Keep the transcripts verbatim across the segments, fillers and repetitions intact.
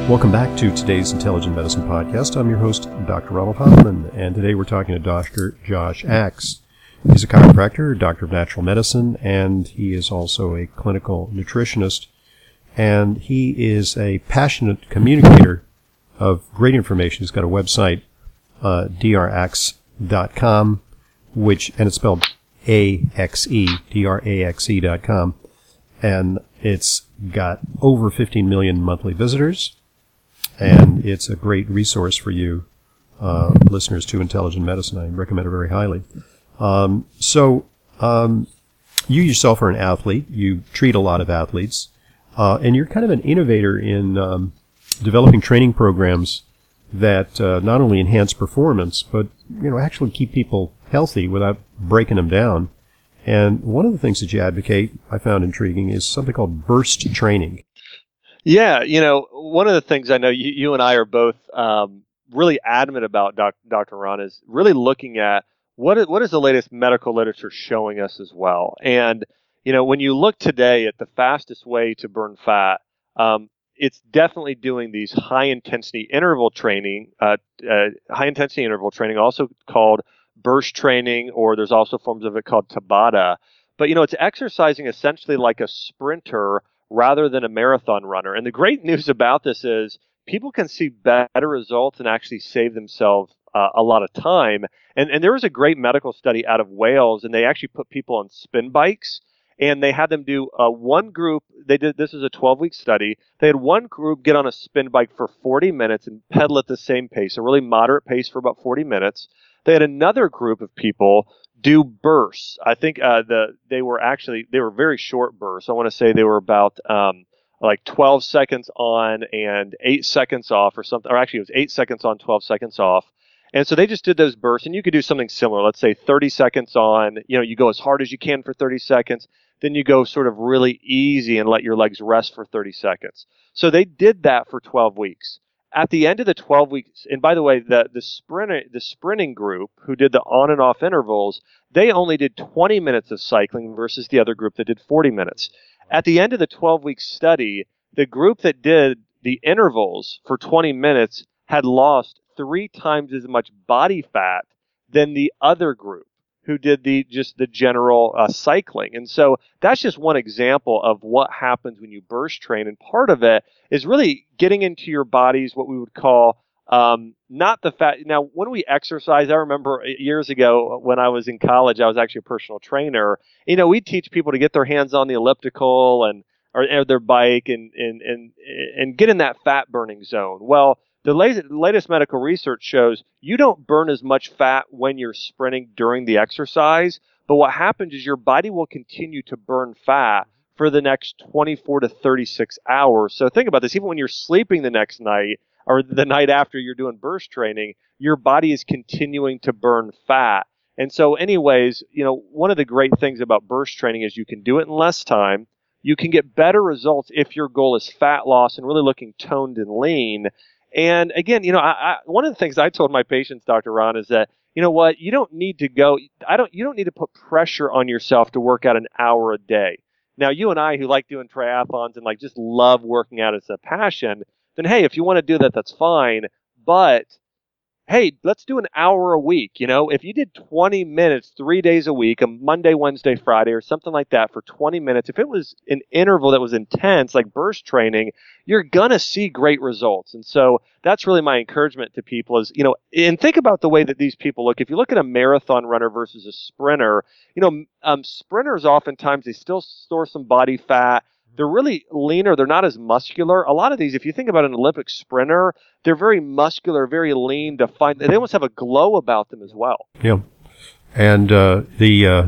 Welcome back to today's Intelligent Medicine Podcast. I'm your host, Doctor Ronald Hoffman, and today we're talking to Doctor Josh Axe. He's a chiropractor, doctor of natural medicine, and he is also a clinical nutritionist. And he is a passionate communicator of great information. He's got a website, uh, d r axe dot com, which, and it's spelled A X E, D R A X E dot com. And it's got over fifteen million monthly visitors. And it's a great resource for you, uh, listeners to Intelligent Medicine. I recommend it very highly. Um, so, um, you yourself are an athlete. You treat a lot of athletes. Uh, and you're kind of an innovator in, um, developing training programs that, uh, not only enhance performance, but, you know, actually keep people healthy without breaking them down. And one of the things that you advocate, I found intriguing, is something called burst training. Yeah, you know, one of the things I know you, you and I are both um, really adamant about, doc, Doctor Ron, is really looking at what is, what is the latest medical literature showing us as well. And, you know, when you look today at the fastest way to burn fat, um, it's definitely doing these high-intensity interval training, uh, uh, high-intensity interval training, also called burst training, or there's also forms of it called Tabata. But, you know, it's exercising essentially like a sprinter rather than a marathon runner. And the great news about this is people can see better results and actually save themselves uh, a lot of time. And, and there was a great medical study out of Wales, and they actually put people on spin bikes, and they had them do uh, one group. They did, this is a twelve-week study. They had one group get on a spin bike for forty minutes and pedal at the same pace, a really moderate pace for about forty minutes. They had another group of people do bursts. I think uh, the they were actually they were very short bursts. I want to say they were about um, like twelve seconds on and eight seconds off, or something. Or actually, it was eight seconds on, twelve seconds off. And so they just did those bursts. And you could do something similar. Let's say thirty seconds on. You know, you go as hard as you can for thirty seconds. Then you go sort of really easy and let your legs rest for thirty seconds. So they did that for twelve weeks. At the end of the twelve weeks, and by the way, the the sprint the sprinting group who did the on and off intervals, they only did twenty minutes of cycling versus the other group that did forty minutes. At the end of the twelve week study, the group that did the intervals for twenty minutes had lost three times as much body fat than the other group who did the just the general uh, cycling. And so that's just one example of what happens when you burst train. And part of it is really getting into your bodies what we would call um, not the fat. Now, when we exercise, I remember years ago when I was in college, I was actually a personal trainer. You know, we teach people to get their hands on the elliptical and or, or their bike and, and, and, and get in that fat burning zone. Well, the latest, latest medical research shows you don't burn as much fat when you're sprinting during the exercise, but what happens is your body will continue to burn fat for the next twenty-four to thirty-six hours. So think about this. Even when you're sleeping the next night or the night after you're doing burst training, your body is continuing to burn fat. And so anyways, you know, one of the great things about burst training is you can do it in less time. You can get better results if your goal is fat loss and really looking toned and lean. And again, you know, I, I, one of the things I told my patients, Doctor Ron, is that, you know what, you don't need to go, I don't, you don't need to put pressure on yourself to work out an hour a day. Now, you and I who like doing triathlons and like just love working out as a passion, then hey, if you want to do that, that's fine. But hey, let's do an hour a week. You know, if you did twenty minutes, three days a week, a Monday, Wednesday, Friday, or something like that for twenty minutes, if it was an interval that was intense, like burst training, you're going to see great results. And so that's really my encouragement to people is, you know, and think about the way that these people look. If you look at a marathon runner versus a sprinter, you know, um, sprinters oftentimes, they still store some body fat. They're really leaner. They're not as muscular. A lot of these, if you think about an Olympic sprinter, they're very muscular, very lean, defined. They almost have a glow about them as well. Yeah. And uh, the, uh,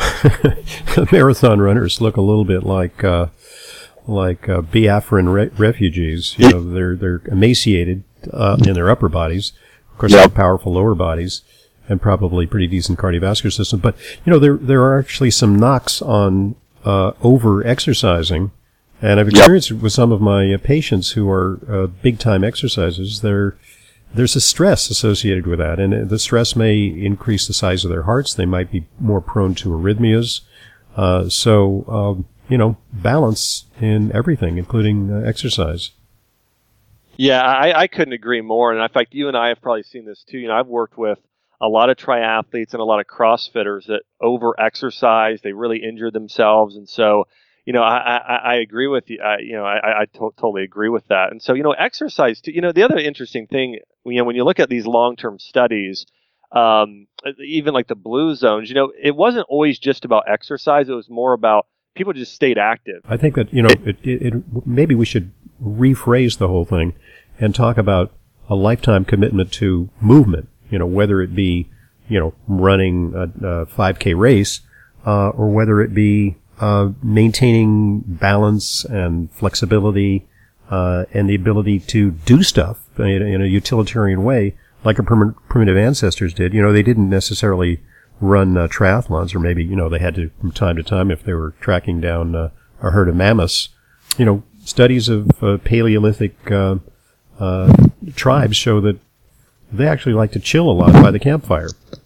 the marathon runners look a little bit like uh, like uh, Biafran re- refugees. You know, they're they're emaciated uh, in their upper bodies. Of course, yep. They have powerful lower bodies and probably pretty decent cardiovascular system. But you know, there there are actually some knocks on uh, over exercising. And I've experienced yep. it with some of my uh, patients who are uh, big-time exercisers. There, there's a stress associated with that, and the stress may increase the size of their hearts. They might be more prone to arrhythmias. Uh, so, um, you know, balance in everything, including uh, exercise. Yeah, I, I couldn't agree more. And in fact, you and I have probably seen this too. You know, I've worked with a lot of triathletes and a lot of CrossFitters that over exercise, they really injure themselves. And so, you know, I, I, I agree with you. I, you know, I, I to- totally agree with that. And so, you know, exercise too. You know, the other interesting thing, you know, when you look at these long-term studies, um, even like the blue zones, you know, it wasn't always just about exercise. It was more about people just stayed active. I think that, you know, it, it, it, maybe we should rephrase the whole thing and talk about a lifetime commitment to movement, you know, whether it be, you know, running a, a five K race, uh, or whether it be, uh, maintaining balance and flexibility, uh, and the ability to do stuff in, in a utilitarian way, like our prim- primitive ancestors did. You know, they didn't necessarily run uh, triathlons, or maybe, you know, they had to from time to time if they were tracking down uh, a herd of mammoths. You know, studies of uh, Paleolithic uh, uh, tribes show that they actually like to chill a lot by the campfire.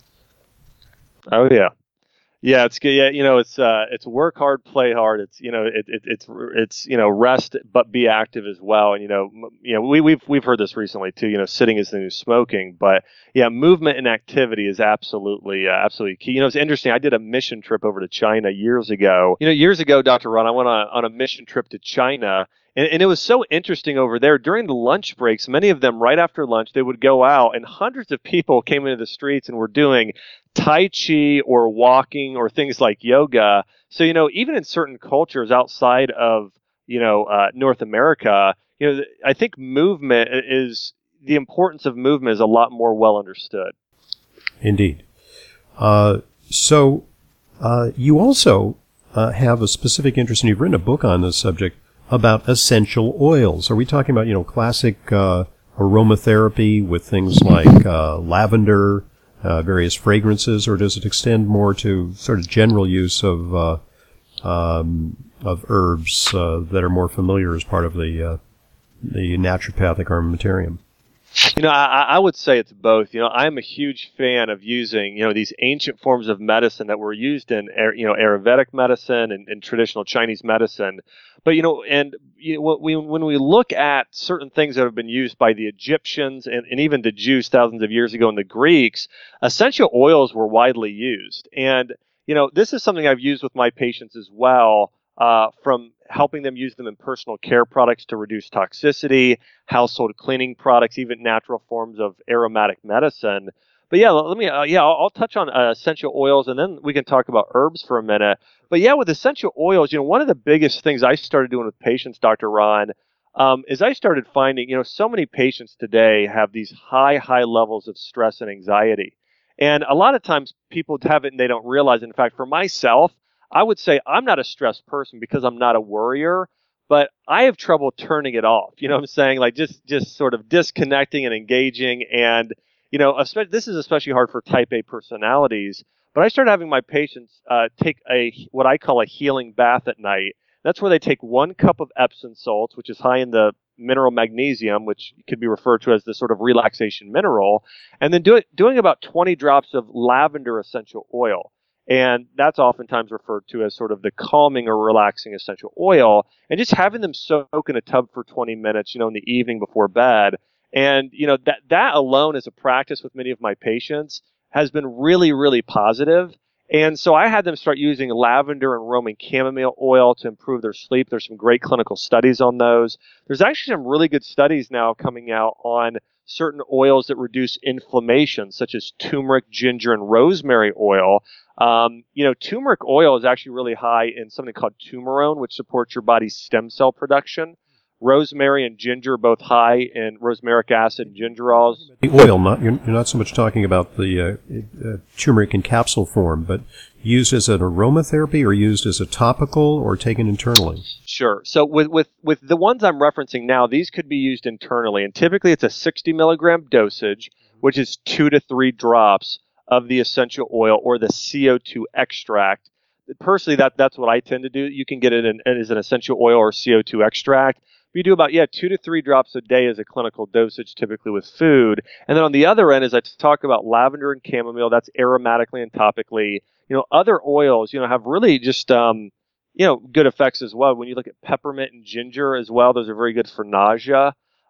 Oh yeah. Yeah, it's good. Yeah, you know, it's uh, it's work hard, play hard. It's you know, it, it it's it's you know, rest but be active as well. And you know, m- you know, we we've we've heard this recently too. You know, sitting is the new smoking. But yeah, movement and activity is absolutely uh, absolutely key. You know, it's interesting. I did a mission trip over to China years ago. You know, years ago, Doctor Ron, I went on on a mission trip to China. And, and it was so interesting over there during the lunch breaks. Many of them, right after lunch, they would go out, and hundreds of people came into the streets and were doing Tai Chi or walking or things like yoga. So, you know, even in certain cultures outside of, you know, uh, North America, you know, I think movement is the importance of movement is a lot more well understood. Indeed. Uh, so, uh, you also uh, have a specific interest, and you've written a book on this subject about essential oils. Are we talking about, you know, classic uh, aromatherapy with things like uh, lavender, uh, various fragrances, or does it extend more to sort of general use of uh, um, of herbs uh, that are more familiar as part of the uh, the naturopathic armamentarium? You know, I, I would say it's both. You know, I'm a huge fan of using, you know, these ancient forms of medicine that were used in, you know, Ayurvedic medicine and, and traditional Chinese medicine. But, you know, and you know, we, when we look at certain things that have been used by the Egyptians and, and even the Jews thousands of years ago and the Greeks, essential oils were widely used. And, you know, this is something I've used with my patients as well, uh, from helping them use them in personal care products to reduce toxicity, household cleaning products, even natural forms of aromatic medicine. But yeah, let me, uh, yeah, I'll, I'll touch on uh, essential oils and then we can talk about herbs for a minute. But yeah, with essential oils, you know, one of the biggest things I started doing with patients, Doctor Ron, um, is I started finding, you know, so many patients today have these high, high levels of stress and anxiety. And a lot of times people have it and they don't realize it. In fact, for myself, I would say I'm not a stressed person because I'm not a worrier, but I have trouble turning it off. You know what I'm saying? Like just just sort of disconnecting and engaging. And, you know, especially, this is especially hard for type A personalities. But I started having my patients uh, take a what I call a healing bath at night. That's where they take one cup of Epsom salts, which is high in the mineral magnesium, which could be referred to as the sort of relaxation mineral, and then do it, doing about twenty drops of lavender essential oil. And that's oftentimes referred to as sort of the calming or relaxing essential oil, and just having them soak in a tub for twenty minutes, you know, in the evening before bed. And, you know, that, that alone as a practice with many of my patients has been really, really positive. And so I had them start using lavender and Roman chamomile oil to improve their sleep. There's some great clinical studies on those. There's actually some really good studies now coming out on certain oils that reduce inflammation, such as turmeric, ginger, and rosemary oil. Um, you know, turmeric oil is actually really high in something called turmerone, which supports your body's stem cell production. Rosemary and ginger are both high in rosmaric acid and gingerols. The oil, not you're, you're not so much talking about the uh, uh, turmeric in capsule form, but used as an aromatherapy or used as a topical or taken internally? Sure. So with, with, with the ones I'm referencing now, these could be used internally, and typically it's a sixty milligram dosage, which is two to three drops of the essential oil or the C O two extract. Personally, that that's what I tend to do. You can get it in, as an essential oil or C O two extract. You do about, yeah, two to three drops a day as a clinical dosage, typically with food. And then on the other end, as I talk about lavender and chamomile, that's aromatically and topically. You know, other oils, you know, have really just, um, you know, good effects as well. When you look at peppermint and ginger as well, those are very good for nausea.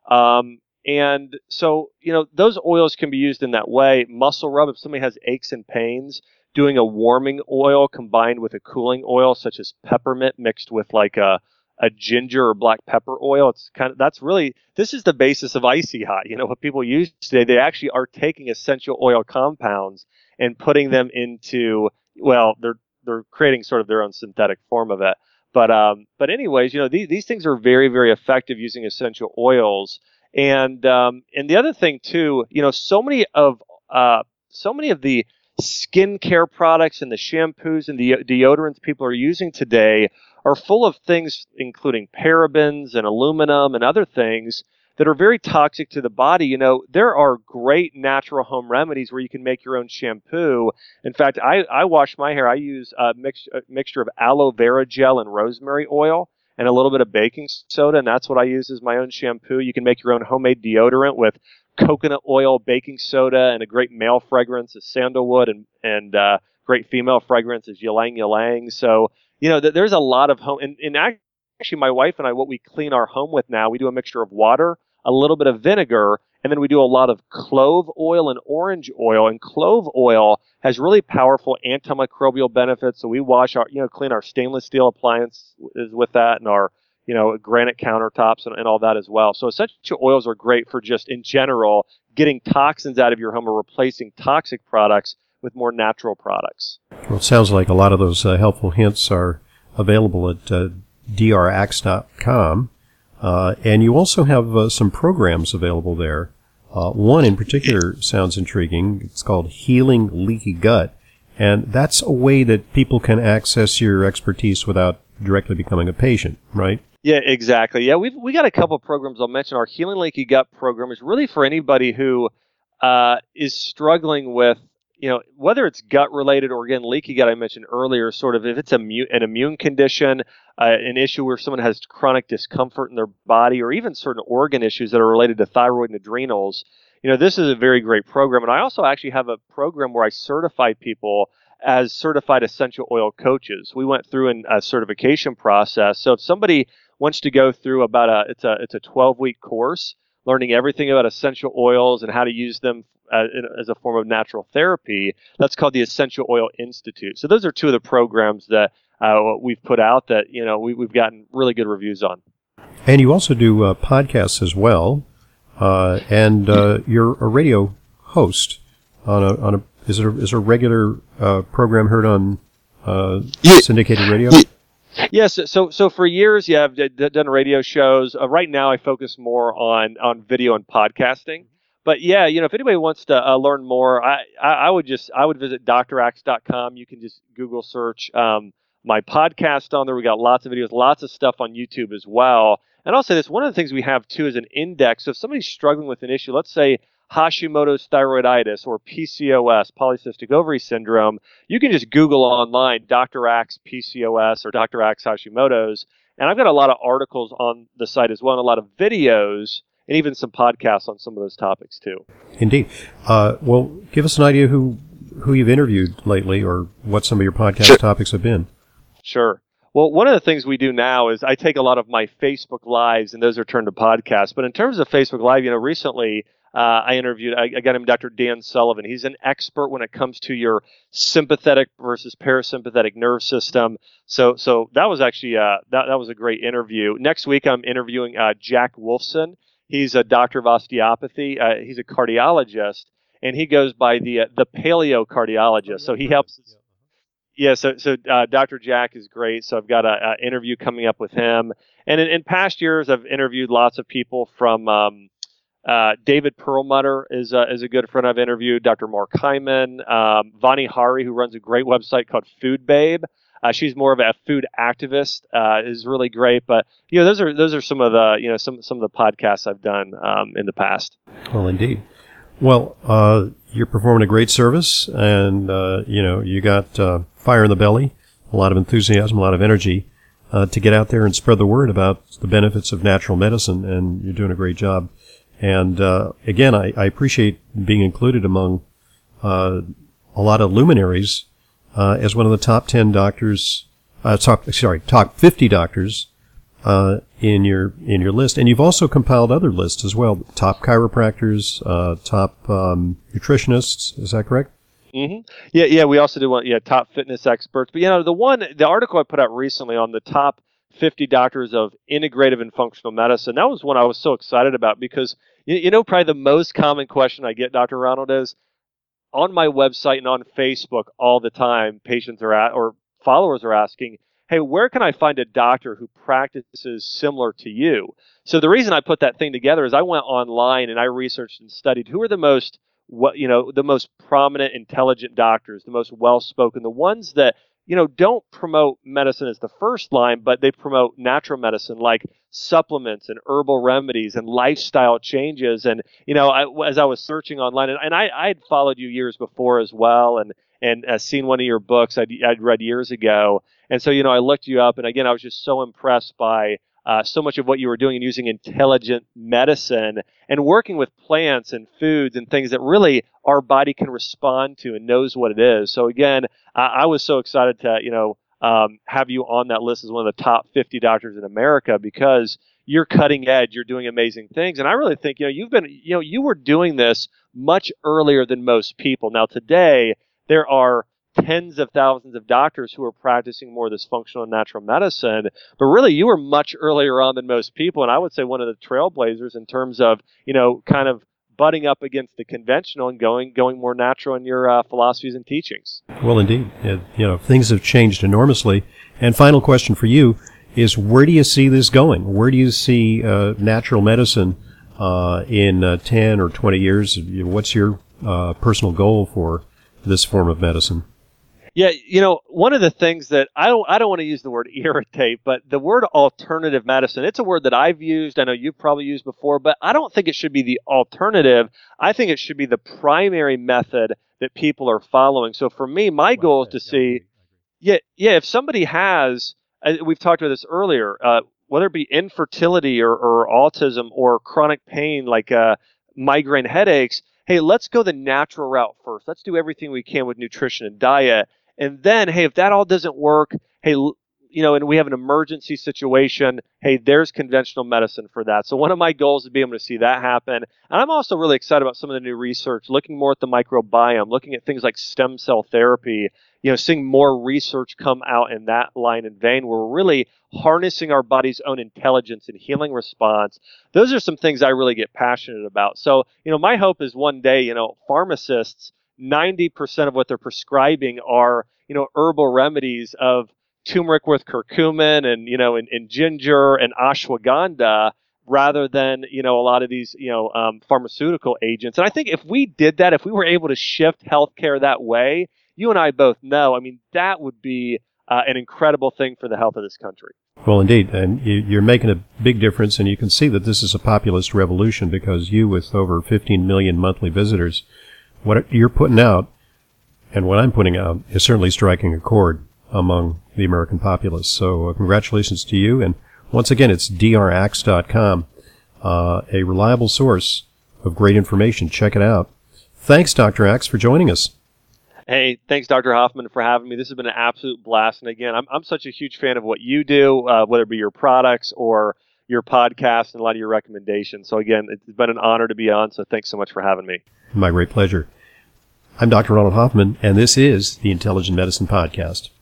Um, and so, you know, those oils can be used in that way. Muscle rub, if somebody has aches and pains, doing a warming oil combined with a cooling oil, such as peppermint mixed with like a, a ginger or black pepper oil. It's kind of, that's really, this is the basis of Icy Hot. You know, what people use today, they actually are taking essential oil compounds and putting them into, well, they're, they're creating sort of their own synthetic form of it. But, um, but anyways, you know, these, these things are very, very effective using essential oils. And, um, and the other thing too, you know, so many of, uh, so many of the skincare products and the shampoos and the deodorants people are using today are full of things including parabens and aluminum and other things that are very toxic to the body. You know, there are great natural home remedies where you can make your own shampoo. In fact, I, I wash my hair. I use a, mix, a mixture of aloe vera gel and rosemary oil and a little bit of baking soda, and that's what I use as my own shampoo. You can make your own homemade deodorant with coconut oil, baking soda, and a great male fragrance is sandalwood, and and uh, great female fragrance is ylang ylang. So, you know, th- there's a lot of home, and, and actually my wife and I, what we clean our home with now, we do a mixture of water, a little bit of vinegar, and then we do a lot of clove oil and orange oil. And clove oil has really powerful antimicrobial benefits. So we wash our, you know, clean our stainless steel appliances with that, and our, you know, granite countertops and, and all that as well. So essential oils are great for just in general getting toxins out of your home or replacing toxic products with more natural products. Well, it sounds like a lot of those uh, helpful hints are available at uh, D R axe dot com. Uh, and you also have uh, some programs available there. Uh, one in particular sounds intriguing. It's called Healing Leaky Gut. And that's a way that people can access your expertise without directly becoming a patient, right? Yeah, exactly. Yeah, we've we got a couple of programs I'll mention. Our Healing Leaky Gut program is really for anybody who uh, is struggling with, you know, whether it's gut related or, again, leaky gut I mentioned earlier, sort of if it's a mu- an immune condition, uh, an issue where someone has chronic discomfort in their body, or even certain organ issues that are related to thyroid and adrenals. You know, this is a very great program. And I also actually have a program where I certify people as certified essential oil coaches. We went through an, a certification process. So if somebody wants to go through about a, it's a, it's a twelve week course, learning everything about essential oils and how to use them uh, in, as a form of natural therapy, that's called the Essential Oil Institute. So those are two of the programs that uh, we've put out that, you know, we, we've gotten really good reviews on. And you also do uh, podcasts as well, uh, and uh, you're a radio host on a on a is it a, is a regular uh, program heard on uh, yeah. syndicated radio? Yeah. Yes, so so for years, yeah, I've d- done radio shows. Uh, right now, I focus more on on video and podcasting. But yeah, you know, if anybody wants to uh, learn more, I, I I would just I would visit D R axe dot com. You can just Google search um, my podcast on there. We got lots of videos, lots of stuff on YouTube as well. And I'll say this: one of the things we have too is an index. So if somebody's struggling with an issue, let's say Hashimoto's thyroiditis or P C O S, polycystic ovary syndrome, you can just Google online Doctor Axe P C O S or Doctor Axe Hashimoto's. And I've got a lot of articles on the site as well, and a lot of videos, and even some podcasts on some of those topics too. Indeed. Uh, well, give us an idea who who you've interviewed lately, or what some of your podcast Sure. topics have been. Sure. Well, one of the things we do now is I take a lot of my Facebook Lives, and those are turned to podcasts. But in terms of Facebook Live, you know, recently uh, I interviewed I, I got him Doctor Dan Sullivan. He's an expert when it comes to your sympathetic versus parasympathetic nerve system. So, so that was actually uh, that that was a great interview. Next week, I'm interviewing uh, Jack Wolfson. He's a doctor of osteopathy. Uh, he's a cardiologist, and he goes by the uh, the paleo cardiologist. So he helps. Yeah, so so uh, Doctor Jack is great. So I've got an interview coming up with him. And in, in past years, I've interviewed lots of people from um, uh, David Perlmutter is uh, is a good friend I've interviewed. Doctor Mark Hyman, um, Vani Hari, who runs a great website called Food Babe. Uh, she's more of a food activist. Uh, is really great. But you know, those are those are some of the you know some some of the podcasts I've done um, in the past. Well, indeed. Well, uh, you're performing a great service, and uh, you know you got uh, fire in the belly, a lot of enthusiasm, a lot of energy uh, to get out there and spread the word about the benefits of natural medicine, and you're doing a great job. And uh, again, I, I appreciate being included among uh, a lot of luminaries uh, as one of the top ten doctors, uh, top sorry, top fifty doctors uh, in your in your list, and you've also compiled other lists as well. Top chiropractors, uh, top um, nutritionists. Is that correct? Mm-hmm. Yeah, yeah. We also do want yeah top fitness experts. But you know, the one the article I put out recently on the top fifty doctors of integrative and functional medicine. That was one I was so excited about because you, you know probably the most common question I get, Doctor Ronald, is on my website and on Facebook all the time. Patients are at or followers are asking, "Hey, where can I find a doctor who practices similar to you?" So the reason I put that thing together is I went online and I researched and studied who are the most what you know the most prominent, intelligent doctors, the most well-spoken, the ones that you know don't promote medicine as the first line, but they promote natural medicine like supplements and herbal remedies and lifestyle changes. And you know, I, as I was searching online, and, and I I had followed you years before as well, and and uh, seen one of your books I'd, I'd read years ago. And so, you know, I looked you up, and again, I was just so impressed by uh, so much of what you were doing and using intelligent medicine and working with plants and foods and things that really our body can respond to and knows what it is. So again, I, I was so excited to, you know, um, have you on that list as one of the top fifty doctors in America because you're cutting edge, you're doing amazing things. And I really think, you know, you've been, you know, you were doing this much earlier than most people. Now today, there are tens of thousands of doctors who are practicing more of this functional and natural medicine, but really you were much earlier on than most people, and I would say one of the trailblazers in terms of, you know, kind of butting up against the conventional and going going more natural in your uh, philosophies and teachings. Well, indeed. It, you know, things have changed enormously. And final question for you is, where do you see this going? Where do you see uh, natural medicine uh, in uh, ten or twenty years? What's your uh, personal goal for this form of medicine? Yeah, you know, one of the things that I don't I don't want to use the word irritate, but the word alternative medicine, it's a word that I've used, I know you've probably used before, but I don't think it should be the alternative. I think it should be the primary method that people are following. So for me, my well, goal is to see, yeah, yeah, if somebody has, uh, we've talked about this earlier, uh, whether it be infertility or, or autism or chronic pain like uh, migraine headaches, hey, let's go the natural route first. Let's do everything we can with nutrition and diet. And then, hey, if that all doesn't work, hey, you know, and we have an emergency situation, hey, there's conventional medicine for that. So one of my goals is to be able to see that happen. And I'm also really excited about some of the new research, looking more at the microbiome, looking at things like stem cell therapy, you know, seeing more research come out in that line and vein where we're really harnessing our body's own intelligence and healing response. Those are some things I really get passionate about. So, you know, my hope is one day, you know, pharmacists, ninety percent of what they're prescribing are, you know, herbal remedies of turmeric with curcumin and, you know, and, and ginger and ashwagandha rather than, you know, a lot of these, you know, um, pharmaceutical agents. And I think if we did that, if we were able to shift healthcare that way, you and I both know, I mean, that would be uh, an incredible thing for the health of this country. Well, indeed. And you, you're making a big difference, and you can see that this is a populist revolution because you, with over fifteen million monthly visitors, what you're putting out and what I'm putting out is certainly striking a chord among the American populace. So uh, congratulations to you. And once again, it's d r axe dot com, uh, a reliable source of great information. Check it out. Thanks, Doctor Axe, for joining us. Hey, thanks, Doctor Hoffman, for having me. This has been an absolute blast. And again, I'm I'm such a huge fan of what you do, uh, whether it be your products or your podcast and a lot of your recommendations. So again, it's been an honor to be on. So thanks so much for having me. My great pleasure. I'm Doctor Ronald Hoffman, and this is the Intelligent Medicine Podcast.